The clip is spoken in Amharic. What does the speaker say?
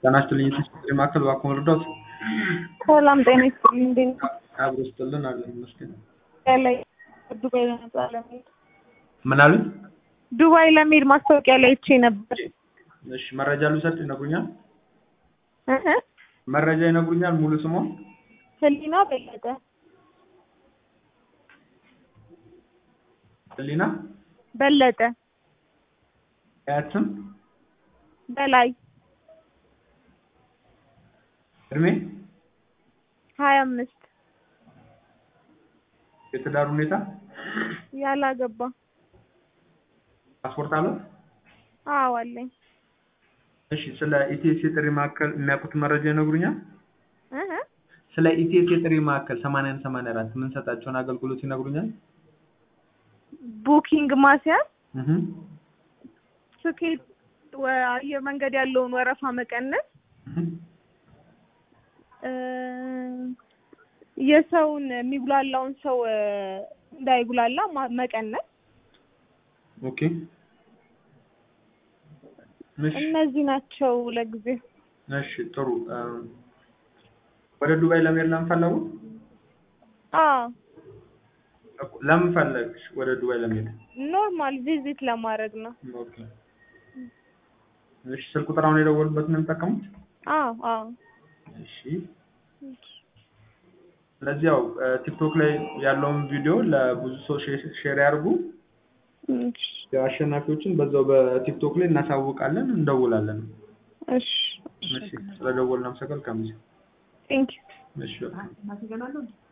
ጤና ይስጥልኝ ሲስተር ማከል ባኮ ወርዶት ሰላም ጤና ይስጥልኝ። እንዴት አብሮ ይስጥልን አለን ይመስገን። ላይ ዱባይ ለመሄድ ምን አሉ? ዱባይ ለመሄድ ማስታወቂያ ላይ አይቼ ነበር። እሺ መረጃ ልውሰድ ይነግሩኛል? እህ መረጃ ይነግሩኛል? ሙሉ ስሙን? ህሊና በለጠ። ህሊና በለጠ ያትም በላይ እድሜ 25 የትዳር ሁኔታ ያላገባ ፓስፖርት አለው? አዎ አለኝ። እሺ ስለ ኢቲኤስ የጥሪ ማዕከል የሚያውቁት መረጃ ይነግሩኛል? እህ ስለ ኢቲኤስ የጥሪ ማዕከል 8084 ምን ሰጣቸውን አገልግሎት ይነግሩኛል? ቡኪንግ ማስያዝ፣ እህ ትኬት አየር መንገድ ያለውን ወረፋ መቀነስ፣ የሰውን የሚጉላላውን ሰው እንዳይጉላላ መቀነስ። ኦኬ እነዚህ ናቸው ለጊዜው። እሺ ጥሩ። ወደ ዱባይ ለመሄድ ለምፈለጉ? ለምን ፈለግሽ ወደ ዱባይ ለመሄድ? ኖርማል ቪዚት ለማድረግ ነው። ኦኬ እሺ ስልክ ቁጥር አሁን የደወሉበት ነው የምጠቀሙት? አዎ እሺ ስለዚህ ያው ቲክቶክ ላይ ያለውን ቪዲዮ ለብዙ ሰው ሼር ያርጉ። አሸናፊዎችን በዛው በቲክቶክ ላይ እናሳውቃለን፣ እንደውላለን። እሺ ስለደወልን አመሰግናለሁ። ቴንክ ዩ። እሺ